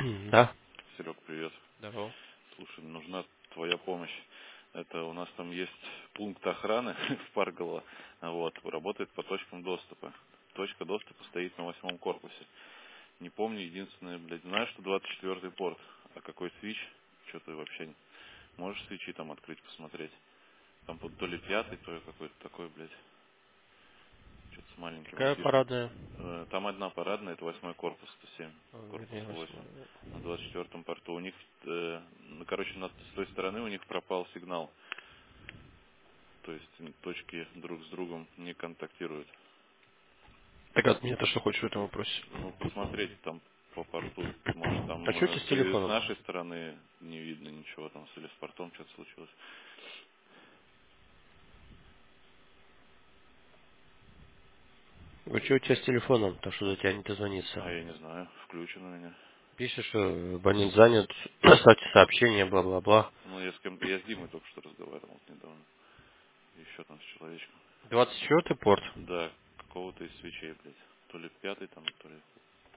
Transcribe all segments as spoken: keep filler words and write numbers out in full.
Да. Серег, привет. Здорово. Слушай, нужна твоя помощь. Это у нас там есть пункт охраны в Парголово. Вот, работает по точкам доступа. Точка доступа стоит на восьмом корпусе. Не помню, единственное, блядь, знаю, что двадцать четвёртый порт. А какой свич? Что ты вообще не- можешь свечи там открыть, посмотреть? Там вот то ли пятый, то ли какой-то такой, блядь, что-то с маленькими Какая цифрами. парадная? Э, Там одна парадная, это восьмой корпус, сто семь, О, корпус вернее, восемь. восьмая. На двадцать четвёртом порту. У них, э, ну, короче, на- с той стороны у них пропал сигнал. То есть м, точки друг с другом не контактируют. Так от меня-то что хочешь в этом вопросе? Ну, посмотреть там по порту. Может, А там что у э, тебя с с, или с телефоном? нашей стороны не видно ничего, там, или с портом что-то случилось. А что у тебя с телефоном? То, что до тебя не дозвониться. А я не знаю, включен у меня. Пишешь, что абонент занят, оставьте сообщение, бла-бла-бла. Ну, я с кем-то, я с Димой только что разговаривал вот недавно. Еще там с человечком. двадцать четвёртый порт. Да, какого-то из свечей, блядь. То ли пятый там, то ли...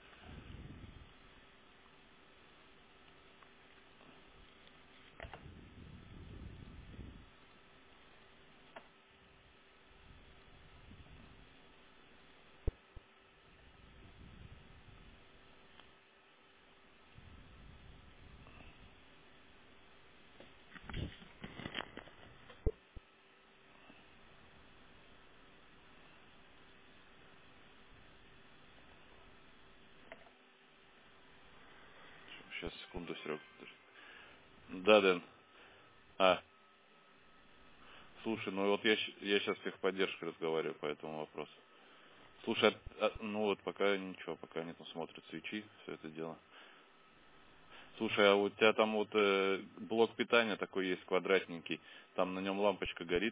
Сейчас, секунду, Серег. Да, Дэн. А, слушай, ну вот я, щ- я сейчас с техподдержкой разговариваю по этому вопросу. Слушай, а- а- ну вот пока ничего, пока они там смотрят свечи, все это дело. Слушай, а у тебя там вот э, блок питания такой есть квадратненький, там на нем лампочка горит?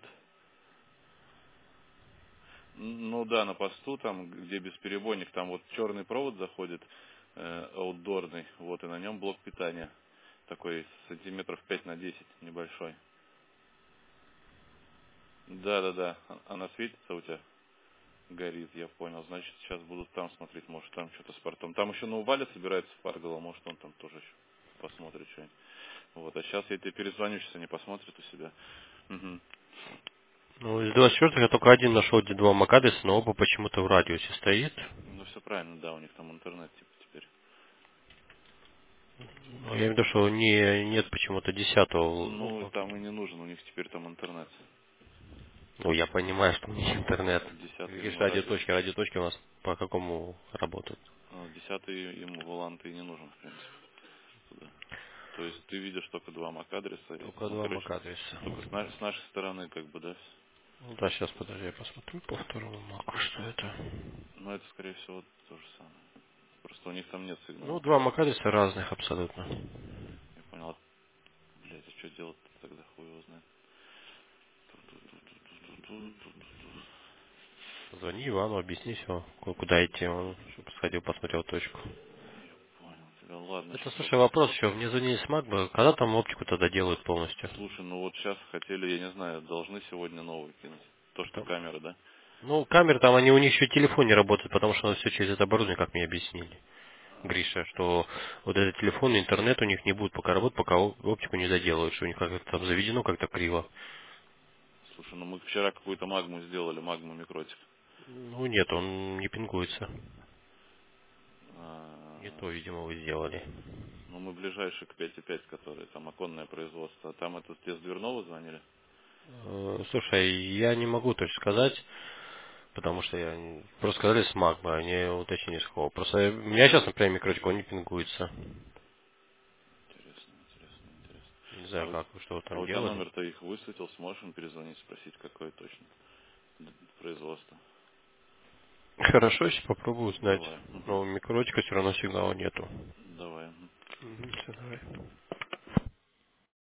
Н- Ну да, на посту там, где бесперебойник, там вот черный провод заходит, э, аутдорный, вот, и на нем блок питания. Такой сантиметров пять на десять, небольшой. Да, да, да. А- Она светится у тебя? Горит, я понял. Значит, сейчас будут там смотреть, может, там что-то с портом. Там еще на Уваля собирается в Парголово, может, он там тоже еще посмотрит что-нибудь. Вот, а сейчас я тебе перезвоню, сейчас они посмотрят у себя. Угу. Ну, из двадцать четвёртых я только один нашел, где два МАК-адреса, но оба почему-то в радиусе стоит. Ну, все правильно, да, у них там интернет, типа, теперь. Ну, я имею в виду, что не, нет почему-то десятого. Ну, и Ну, там и не нужен, у них теперь там интернет. ну, я понимаю, что не интернет. Десятый Какие же ему радиус. радиоточки? Радиоточки у нас по какому работают? Ну, десятый ему волант и не нужен, в принципе, туда. То есть ты видишь только два мак-адреса, и, Только ну, два короче, МАК-адреса. только с, на- с нашей стороны, как бы, да. Ну да, сейчас подожди, я посмотрю по второму маку, что это. Но это, скорее всего, то же самое. Просто у них там нет Ну, сигнала. два МАК-адреса разных абсолютно. Я понял. А, блядь, а что делать тогда, хуй его знает. Ту-ту-ту-ту-ту-ту-ту-ту. Звони Ивану, объясни все, куда идти, он чтобы сходил, посмотрел точку. Я понял тебя. Ладно, Это, сейчас слушай, попробую. вопрос еще, мне звонили с Макба, когда там оптику тогда делают полностью? Слушай, ну вот сейчас хотели, я не знаю, должны сегодня новую кинуть. То, что Там- камера, да? Ну, камеры там, они у них еще и телефон не работает, потому что оно все через это оборудование, как мне объяснили. А, Гриша, что вот этот телефон, интернет у них не будет пока работать, пока оп- оптику не доделают, что у них как-то там заведено как-то криво. слушай, ну мы вчера какую-то магму сделали, магму микротик. Ну нет, он не пингуется. Не А, то, видимо, вы сделали. ну мы ближайшие к пять и пять, которые там оконное производство. А там этот тебе с дверного звонили? Э, Слушай, я не могу точно сказать, потому что я не- просто сказали с Магма, а не уточнили с кого. Просто у меня сейчас, например, микротик, он не пингуется. Интересно, интересно, интересно. Не А знаю, у, как вы что вы а там у тебя делали. номер-то их высветил, сможешь им перезвонить, спросить, какое точно д- производство? Хорошо, если попробую узнать. Давай. Мгм. Но у микротика все равно сигнала нету.